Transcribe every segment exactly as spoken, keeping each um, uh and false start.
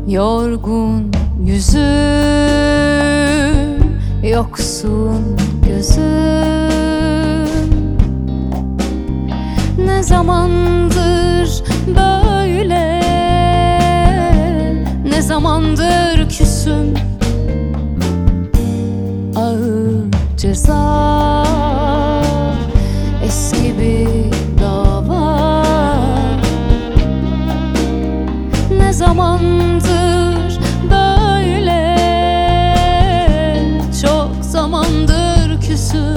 Yorgun yüzüm, yoksun gözüm. Ne zamandır böyle, ne zamandır küsüm. Ağır ceza, eski bir dava. Ne zamandır böyle, çok zamandır küsüm.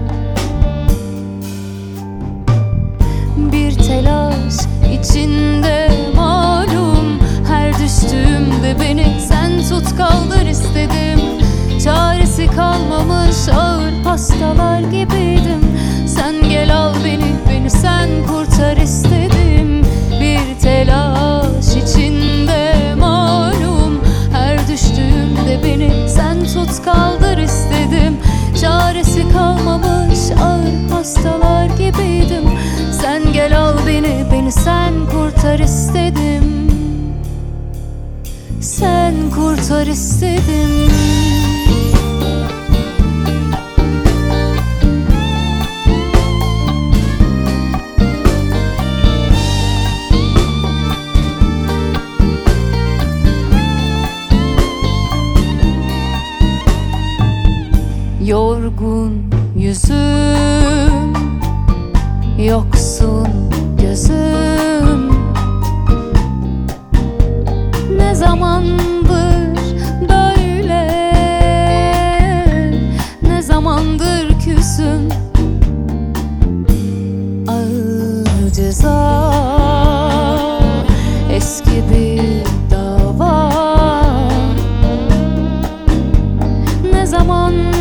Bir telaş içinde malum, her düştüğümde beni sen tut kaldır istedim. Çaresi kalmamış ağır hastalar gibiydim. Sen gel al beni, beni sen kurtar istedim. Bir telaş içinde malum, her düştüğümde beni sen tut kaldır istedim. Çaresi kalmamış ağır hastalar gibiydim. Sen gel al beni, beni sen kurtar istedim. Sen kurtar istedim. Yorgun yüzüm, yoksun gözüm. Ne zamandır böyle, ne zamandır küsüm. Ağır ceza, eski bir dava. Ne zamandır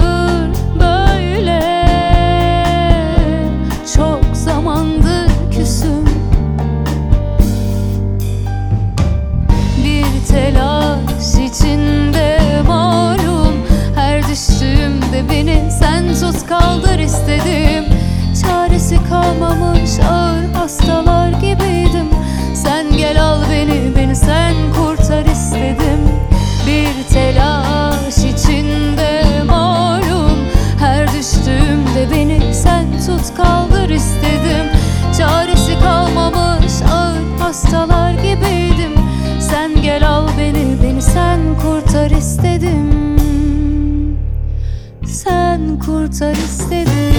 beni sen tut kaldır istedim. Çaresi kalmamış ağır hastalar gibiydim. Sen gel al beni, beni sen kurtar istedim. Bir telaş içinde malum, her düştüğümde beni sen tut kaldır istedim. Çaresi kalmamış ağır hastalar gibiydim. Sen gel al beni, beni sen kurtar istedim. Sen kurtar istedim.